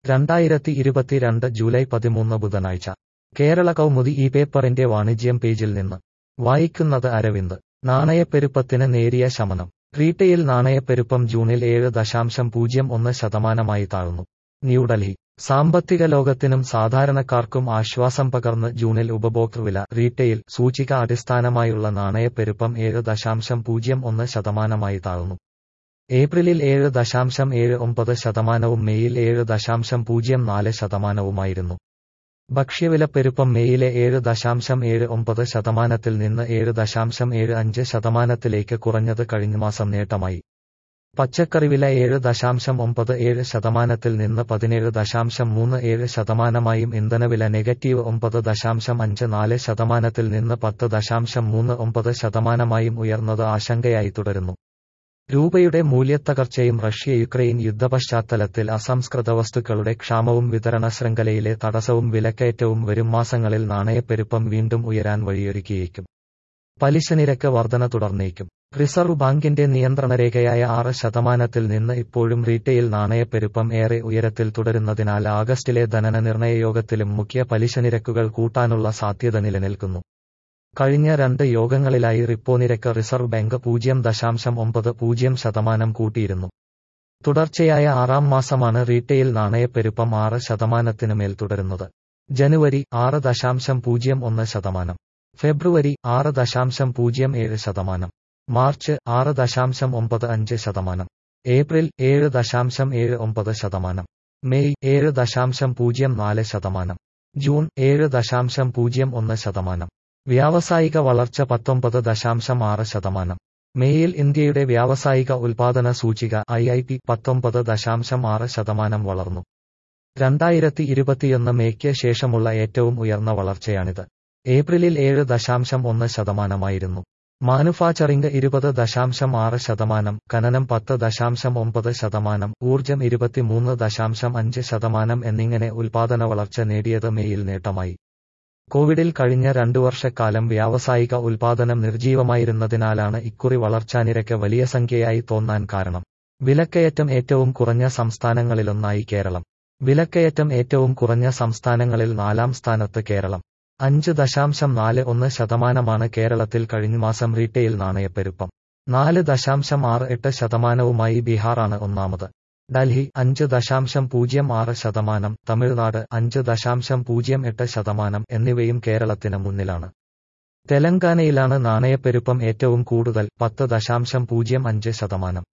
2022 July 13 ബുധനാഴ്ച കേരള കൗമുദി ഈ പേപ്പറിന്റെ വാണിജ്യം പേജിൽ നിന്ന് വായിക്കുന്നത് അരവിന്ദ്. നാണയപ്പെരുപ്പത്തിന് നേരിയ ശമനം. റീട്ടെയിൽ നാണയപ്പെരുപ്പം ജൂണിൽ 7.01% താഴ്ന്നു. ന്യൂഡൽഹി. സാമ്പത്തിക ലോകത്തിനും സാധാരണക്കാർക്കും ആശ്വാസം പകർന്ന് ജൂണിൽ ഉപഭോക്തൃവില റീട്ടെയിൽ സൂചിക അടിസ്ഥാനമായുള്ള നാണയപ്പെരുപ്പം 7.01% താഴ്ന്നു. ഏപ്രിലിൽ 7.79%, മെയിൽ 7.04%. ഭക്ഷ്യവിലപ്പെരുപ്പം മെയിലെ 7.79% നിന്ന് 7.75% കുറഞ്ഞത് കഴിഞ്ഞമാസം നേട്ടമായി. പച്ചക്കറിവില 7.97% നിന്ന് 17.37%, ഇന്ധനവില -9.54% നിന്ന് 10.39% ഉയർന്നത് ആശങ്കയായി തുടരുന്നു. രൂപയുടെ മൂല്യത്തകർച്ചയും റഷ്യ-യുക്രൈൻ യുദ്ധപശ്ചാത്തലത്തിൽ അസംസ്കൃത വസ്തുക്കളുടെ ക്ഷാമവും വിതരണ ശൃംഖലയിലെ തടസ്സവും വിലക്കയറ്റവും വരും മാസങ്ങളിൽ നാണയപ്പെരുപ്പം വീണ്ടും ഉയരാൻ വഴിയൊരുക്കിയേക്കും. പലിശനിരക്ക് വർധന തുടർന്നേക്കും. റിസർവ് ബാങ്കിന്റെ നിയന്ത്രണരേഖയായ 6% നിന്ന് ഇപ്പോഴും റീട്ടെയിൽ നാണയപ്പെരുപ്പം ഏറെ ഉയരത്തിൽ തുടരുന്നതിനാൽ ആഗസ്റ്റിലെ ധനനിർണയ യോഗത്തിലും മുഖ്യ പലിശനിരക്കുകൾ കൂട്ടാനുള്ള സാധ്യത നിലനിൽക്കുന്നു. കഴിഞ്ഞ 2 യോഗങ്ങളിലായി റിപ്പോ നിരക്ക് റിസർവ് ബാങ്ക് 0.90% കൂട്ടിയിരുന്നു. തുടർച്ചയായ 6ാം മാസമാണ് റീട്ടെയിൽ നാണയപ്പെരുപ്പം 6% മേൽ തുടരുന്നത്. ജനുവരി 6.01%, ഫെബ്രുവരി 6.07%, മാർച്ച് 6.95%, ഏപ്രിൽ 7.79%, മെയ് 7.04%, ജൂൺ 7.01%. വ്യാവസായിക വളർച്ച 19.6%. മേയിൽ ഇന്ത്യയുടെ വ്യാവസായിക ഉൽപാദന സൂചിക IIP 19.6% വളർന്നു. 2021 മേയ്ക്ക് ശേഷമുള്ള ഏറ്റവും ഉയർന്ന വളർച്ചയാണിത്. ഏപ്രിലിൽ 7.1%. മാനുഫാക്ചറിംഗ് 20.6%, ഖനനം 10.9%, ഊർജം 23.5% എന്നിങ്ങനെ ഉൽപാദന വളർച്ച നേടിയത് മേയിൽ നേട്ടമായി. കോവിഡിൽ കഴിഞ്ഞ 2 വർഷക്കാലം വ്യാവസായിക ഉൽപാദനം നിർജീവമായിരുന്നതിനാലാണ് ഇക്കുറി വളർച്ചാനിരക്ക് വലിയ സംഖ്യയായി തോന്നാൻ കാരണം. വിലക്കയറ്റം ഏറ്റവും കുറഞ്ഞ സംസ്ഥാനങ്ങളിലൊന്നായി കേരളം. വിലക്കയറ്റം ഏറ്റവും കുറഞ്ഞ സംസ്ഥാനങ്ങളിൽ 4ാം സ്ഥാനത്ത് കേരളം. 5.41%മാണ് കേരളത്തിൽ കഴിഞ്ഞമാസം റീട്ടെയിൽ നാണയപ്പെരുപ്പം. 4.68%വുമായി ബീഹാറാണ് ഒന്നാമത്. ഡൽഹി 5.06%, തമിഴ്നാട് 5.08% എന്നിവയും കേരളത്തിന് മുന്നിലാണ്. തെലങ്കാനയിലാണ് നാണയപ്പെരുപ്പം ഏറ്റവും കൂടുതൽ 10.05%.